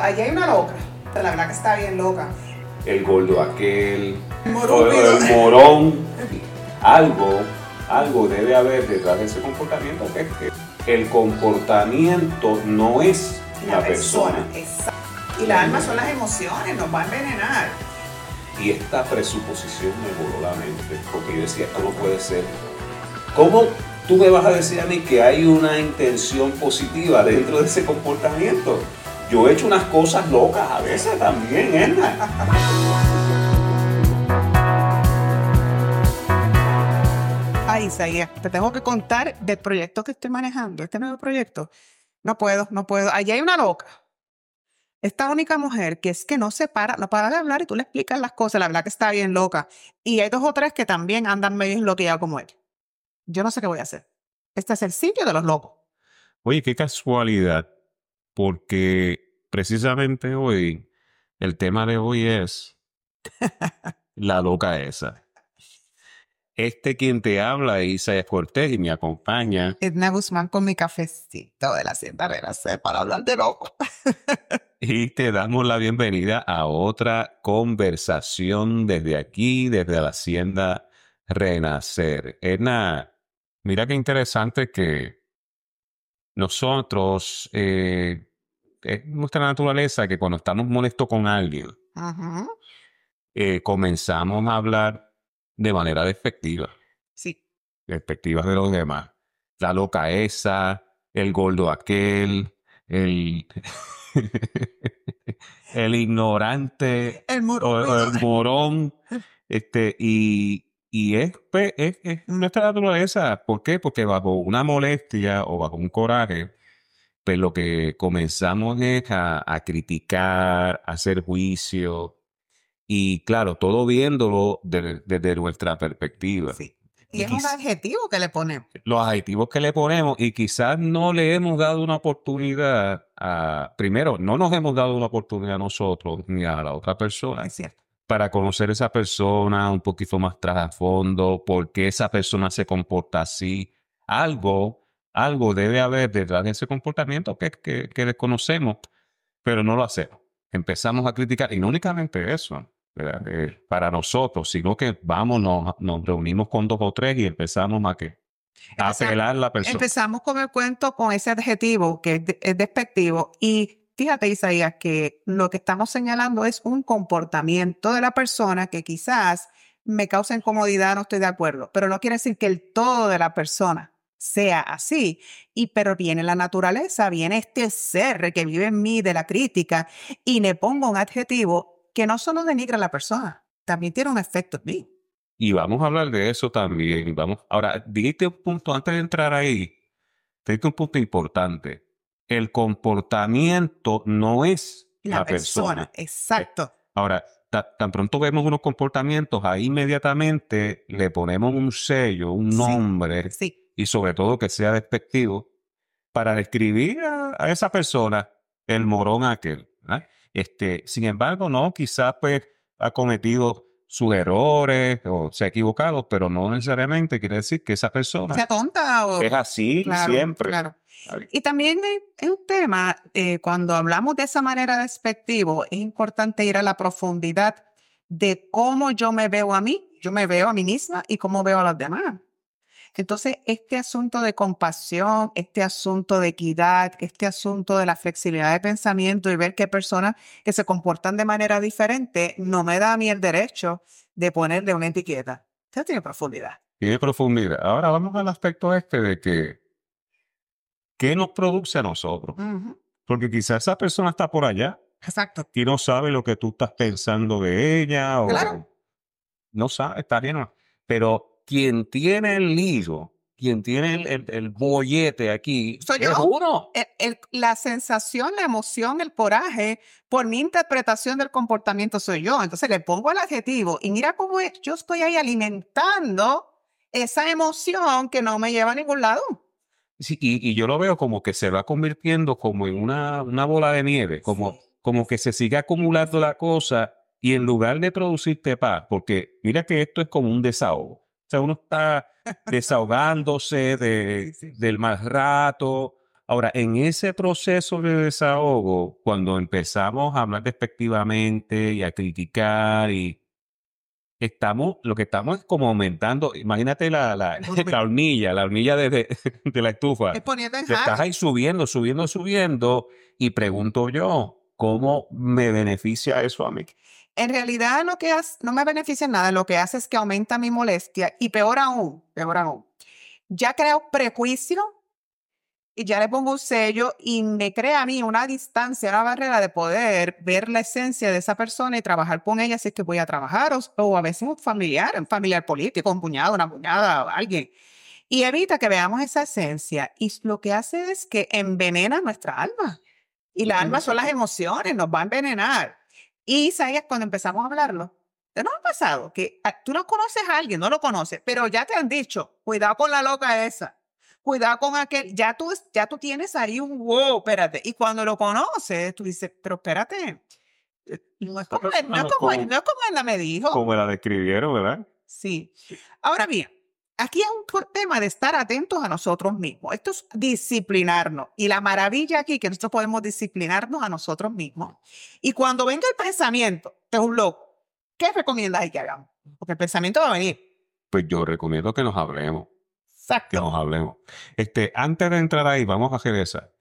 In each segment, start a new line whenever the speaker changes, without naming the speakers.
Allí hay una loca. La verdad que está bien loca.
El gordo aquel,
Morúpido.
el morón. Algo debe haber detrás de ese comportamiento, que es que el comportamiento no es la persona.
Exacto. Y la alma son las emociones, nos va a envenenar.
Y esta presuposición me voló la mente, porque yo decía, esto no puede ser. ¿Cómo tú me vas a decir a mí que hay una intención positiva dentro de ese comportamiento? Yo he hecho unas cosas locas a veces también, Edna.
Ay, Isaías, te tengo que contar del proyecto que estoy manejando, este nuevo proyecto. No puedo. Allí hay una loca. Esta única mujer que es que no para de hablar y tú le explicas las cosas, la verdad que está bien loca. Y hay 2 o 3 que también andan medio enloqueados como él. Yo no sé qué voy a hacer. Este es el sitio de los locos.
Oye, qué casualidad, porque precisamente hoy, el tema de hoy es la loca esa. Quien te habla es Isaías Cortés y me acompaña.
Edna Guzmán con mi cafecito de la Hacienda Renacer para hablar de loco.
Y te damos la bienvenida a otra conversación desde aquí, desde la Hacienda Renacer. Edna, mira qué interesante que nosotros, es nuestra naturaleza que cuando estamos molestos con alguien,
Ajá.
comenzamos a hablar de manera despectiva,
Sí.
despectivas de los demás. La loca esa, el gordo aquel, el, el ignorante,
El
o el morón, y es nuestra naturaleza. ¿Por qué? Porque bajo una molestia o bajo un coraje, pues lo que comenzamos es a criticar, a hacer juicio, y claro, todo viéndolo desde nuestra perspectiva.
Sí. Y es un adjetivo que le ponemos.
Los adjetivos que le ponemos, y quizás no le hemos dado una oportunidad primero, no nos hemos dado una oportunidad a nosotros ni a la otra persona
Es cierto.
para conocer a esa persona un poquito más trasfondo, por qué esa persona se comporta así. Algo debe haber detrás de ese comportamiento que desconocemos, pero no lo hacemos. Empezamos a criticar, y no únicamente eso, ¿verdad? Para nosotros, sino que nos reunimos con 2 o 3 y empezamos a pelar a la persona.
Empezamos con el cuento con ese adjetivo que es despectivo. Y fíjate, Isaías, que lo que estamos señalando es un comportamiento de la persona que quizás me causa incomodidad, no estoy de acuerdo, pero no quiere decir que el todo de la persona sea así. Pero viene la naturaleza, viene este ser que vive en mí de la crítica y le pongo un adjetivo que no solo denigra a la persona, también tiene un efecto en mí.
Y vamos a hablar de eso también. Ahora, dijiste un punto, antes de entrar ahí, dijiste un punto importante. El comportamiento no es la persona.
Exacto.
Ahora, tan pronto vemos unos comportamientos, ahí inmediatamente le ponemos un sello, un nombre,
Sí.
y sobre todo que sea despectivo, para describir a esa persona, el morón aquel, ¿verdad? Sin embargo, no, quizás pues ha cometido sus errores o se ha equivocado, pero no necesariamente quiere decir que esa persona
Sea tonta o...
es así
Claro,
siempre.
claro. Y también es un tema, cuando hablamos de esa manera despectivo, es importante ir a la profundidad de cómo yo me veo a mí misma y cómo veo a los demás. Entonces, este asunto de compasión, este asunto de equidad, este asunto de la flexibilidad de pensamiento y ver que personas que se comportan de manera diferente, no me da a mí el derecho de ponerle una etiqueta. Esto tiene profundidad.
Tiene profundidad. Ahora vamos al aspecto de que, ¿qué nos produce a nosotros?
Ujú.
Porque quizás esa persona está por allá
Exacto.
y no sabe lo que tú estás pensando de ella, o
Claro.
no sabe, está bien. Pero quien tiene el lío, quien tiene el bollete aquí,
Soy
es
yo.
uno.
La sensación, la emoción, el coraje, por mi interpretación del comportamiento soy yo. Entonces le pongo el adjetivo y mira cómo yo estoy ahí alimentando esa emoción que no me lleva a ningún lado.
Sí, y yo lo veo como que se va convirtiendo como en una bola de nieve, como que se sigue acumulando la cosa, y en lugar de producirte paz, porque mira que esto es como un desahogo. O sea, uno está desahogándose del mal rato, Ahora, en ese proceso de desahogo, cuando empezamos a hablar despectivamente y a criticar lo que estamos es como aumentando, imagínate la hornilla de la estufa.
Es poniendo en
Te estás
jaque.
ahí subiendo, subiendo, subiendo, y pregunto yo, ¿cómo me beneficia eso a mí?
En realidad lo que hace, no me beneficia en nada, lo que hace es que aumenta mi molestia y peor aún, ya creo prejuicio y ya le pongo un sello y me crea a mí una distancia, una barrera de poder ver la esencia de esa persona y trabajar con ella si es que voy a trabajar o a veces un familiar político, un cuñado, una cuñada, alguien. Y evita que veamos esa esencia y lo que hace es que envenena nuestra alma. Y la alma son las emociones, nos va a envenenar. Y Isaías, cuando empezamos a hablarlo, ¿te nos ha pasado? Que tú no conoces a alguien, no lo conoces, pero ya te han dicho, cuidado con la loca esa, cuidado con aquel, ya tú tienes ahí un wow, espérate. Y cuando lo conoces, tú dices, pero espérate, no es como, no es como ella me dijo.
Como la describieron, ¿verdad?
Sí. Ahora bien, aquí es un tema de estar atentos a nosotros mismos. Esto es disciplinarnos. Y la maravilla aquí es que nosotros podemos disciplinarnos a nosotros mismos. Y cuando venga el pensamiento, que es un loco, ¿qué recomiendas ahí que hagamos? Porque el pensamiento va a venir.
Pues yo recomiendo que nos hablemos. Que
Exacto.
nos hablemos. Antes de entrar ahí, vamos a regresar.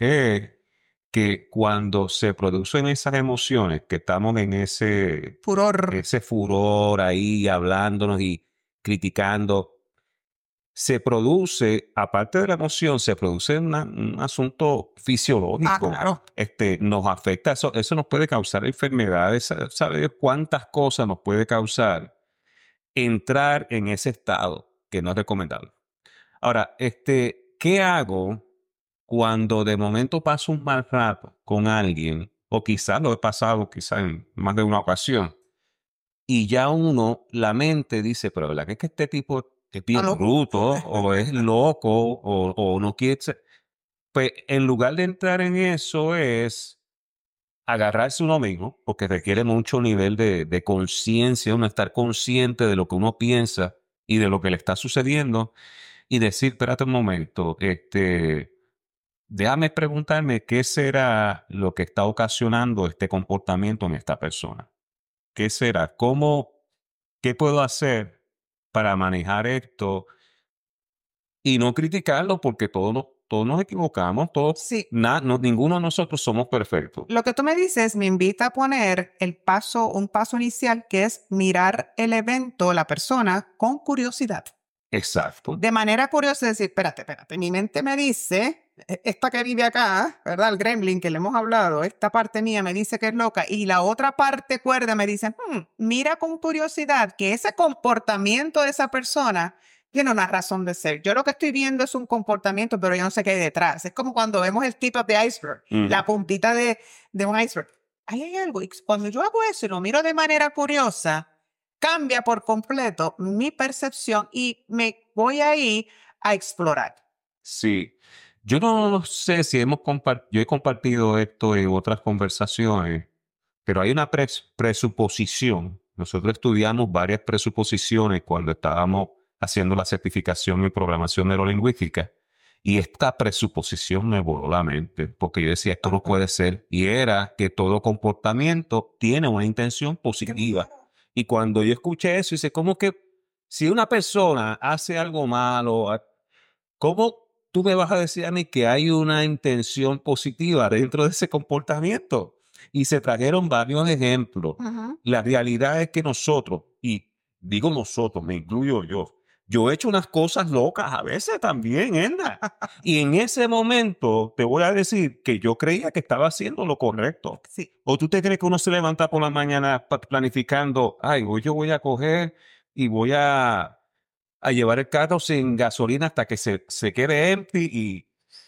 Que cuando se producen esas emociones, que estamos en
Furor.
ese furor ahí, hablándonos y criticando, se produce, aparte de la emoción, se produce un asunto fisiológico.
Claro.
Nos afecta, eso nos puede causar enfermedades. ¿Sabes cuántas cosas nos puede causar entrar en ese estado que no es recomendable? Ahora, ¿qué hago cuando de momento paso un mal rato con alguien? O quizás lo he pasado quizás en más de una ocasión. Y ya uno, la mente dice, pero ¿verdad que es que este tipo es bien
loco.
bruto o es loco o no quiere ser? Pues en lugar de entrar en eso es agarrarse uno mismo, porque requiere mucho nivel de conciencia, uno estar consciente de lo que uno piensa y de lo que le está sucediendo y decir, espérate un momento, déjame preguntarme qué será lo que está ocasionando este comportamiento en esta persona. ¿Qué será? ¿Qué puedo hacer para manejar esto y no criticarlo? Porque todos nos equivocamos,
Sí.
ninguno de nosotros somos perfectos.
Lo que tú me dices me invita a poner un paso inicial, que es mirar el evento, la persona, con curiosidad.
Exacto.
De manera curiosa, decir, espérate, mi mente me dice, esta que vive acá, ¿verdad? El gremlin que le hemos hablado, esta parte mía me dice que es loca, y la otra parte cuerda me dice, mira con curiosidad que ese comportamiento de esa persona tiene una razón de ser. Yo lo que estoy viendo es un comportamiento, pero yo no sé qué hay detrás. Es como cuando vemos el tip of the iceberg, la puntita de un iceberg. Ahí hay algo. Y cuando yo hago eso y lo miro de manera curiosa, cambia por completo mi percepción y me voy ahí a explorar.
Sí. Yo no sé si yo he compartido esto en otras conversaciones, pero hay una presuposición. Nosotros estudiamos varias presuposiciones cuando estábamos haciendo la certificación en programación neurolingüística. Y esta presuposición me voló la mente, porque yo decía, esto no puede ser. Y era que todo comportamiento tiene una intención positiva. Y cuando yo escuché eso, dice, ¿cómo que si una persona hace algo malo, cómo tú me vas a decir a mí que hay una intención positiva dentro de ese comportamiento? Y se trajeron varios ejemplos. La realidad es que nosotros, y digo nosotros, me incluyo yo he hecho unas cosas locas a veces también, Edna. Y en ese momento te voy a decir que yo creía que estaba haciendo lo correcto.
Sí.
¿O tú te crees que uno se levanta por la mañana planificando, hoy yo voy a coger y voy a llevar el carro sin gasolina hasta que se quede empty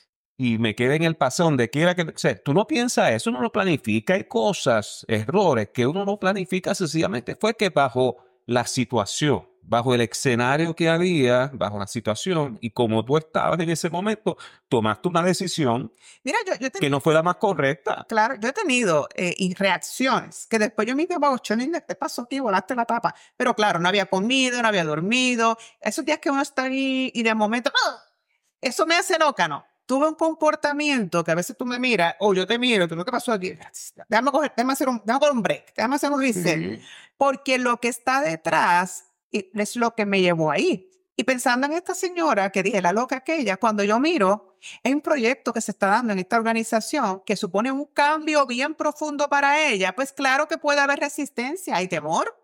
y me quede en el paseo donde quiera que... O sea, tú no piensas eso, uno lo planifica. Hay cosas, errores que uno no planifica sencillamente. Fue que bajo la situación, bajo el escenario que había, bajo la situación, y como tú estabas en ese momento, tomaste una decisión
Mira,
que no fue la más correcta.
Claro, yo he tenido reacciones que después yo me digo, ¿qué pasó aquí? Volaste la tapa. Pero claro, no había comido, no había dormido. Esos días que uno está ahí y de momento, eso me hace loca, ¿no? tuve un comportamiento que a veces tú me miras, o yo te miro, tú, ¿qué pasó aquí? Déjame hacer un break, déjame hacer un reset. Porque lo que está detrás es lo que me llevó ahí. Y pensando en esta señora que dije, la loca aquella, cuando yo miro, hay un proyecto que se está dando en esta organización que supone un cambio bien profundo para ella, pues claro que puede haber resistencia, hay temor,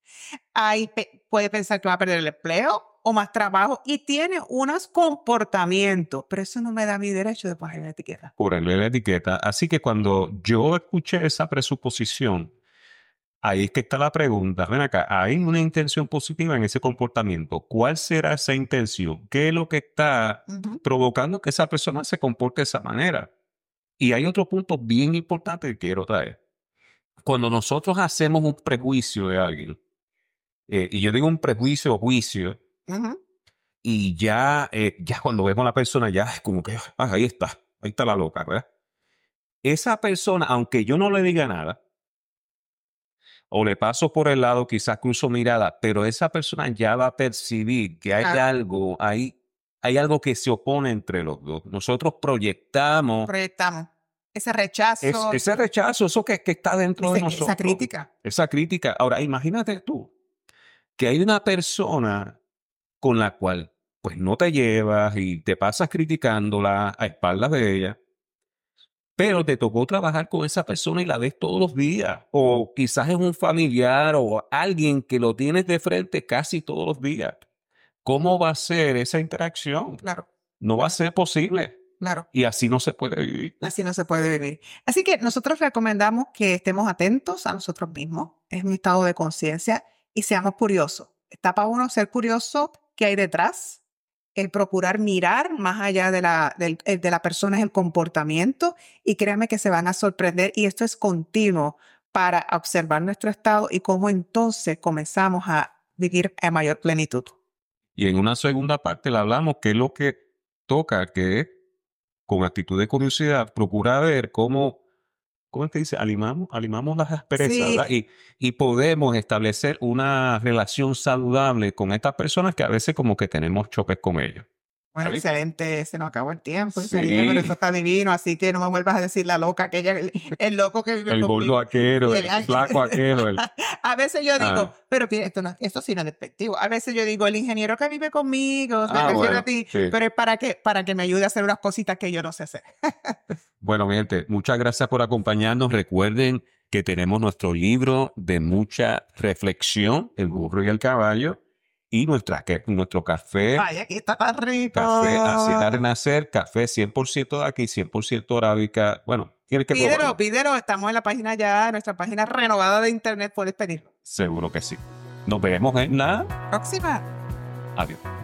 puede pensar que va a perder el empleo o más trabajo y tiene unos comportamientos, pero eso no me da mi derecho de ponerle la etiqueta.
Ponerle la etiqueta. Así que cuando yo escuché esa presuposición, ahí es que está la pregunta. Ven acá, ¿hay una intención positiva en ese comportamiento? ¿Cuál será esa intención? ¿Qué es lo que está provocando que esa persona se comporte de esa manera? Y hay otro punto bien importante que quiero traer. Cuando nosotros hacemos un prejuicio de alguien, y yo digo un prejuicio o juicio, y ya cuando vemos a la persona, ya es como que, ahí está la loca, ¿verdad? Esa persona, aunque yo no le diga nada, o le paso por el lado, quizás cruzo mirada, pero esa persona ya va a percibir que hay algo que se opone entre los dos. Nosotros proyectamos
ese rechazo.
Ese rechazo, eso que está dentro de nosotros.
Esa crítica.
Esa crítica. Ahora, imagínate tú que hay una persona con la cual pues no te llevas y te pasas criticándola a espaldas de ella, pero te tocó trabajar con esa persona y la ves todos los días. O quizás es un familiar o alguien que lo tienes de frente casi todos los días. ¿Cómo va a ser esa interacción?
Claro.
No va a ser posible.
Claro.
Y así no se puede vivir.
Así no se puede vivir. Así que nosotros recomendamos que estemos atentos a nosotros mismos, es un estado de conciencia, y seamos curiosos. Está para uno ser curioso qué hay detrás, el procurar mirar más allá de la persona, es el comportamiento, y créanme que se van a sorprender, y esto es continuo para observar nuestro estado y cómo entonces comenzamos a vivir en mayor plenitud.
Y en una segunda parte le hablamos que es lo que toca, que es con actitud de curiosidad, procura ver ¿cómo te dice? Animamos las asperezas,
Sí.
¿verdad? Y podemos establecer una relación saludable con estas personas que a veces como que tenemos choques con ellos.
Bueno,
¿Está
excelente, se nos acabó el tiempo.
Sí.
Pero eso está divino, así que no me vuelvas a decir la loca, aquella, el loco que vive
El
conmigo.
gordo aquero, el flaco aquero.
A veces yo digo, pero esto sí no es despectivo. A veces yo digo, el ingeniero que vive conmigo, me refiero a ti,
sí.
pero es para que me ayude a hacer unas cositas que yo no sé hacer.
Bueno, mi gente, muchas gracias por acompañarnos. Recuerden que tenemos nuestro libro de mucha reflexión, El burro y el caballo, y nuestro café.
Ay, aquí está tan rico.
Café Hacia Renacer, café 100% de aquí, 100% arábica. Bueno, tienes que probarlo.
Pídelo, estamos en la página ya, nuestra página renovada de internet, puedes pedirlo.
Seguro que sí. Nos vemos en la
Próxima.
Adiós.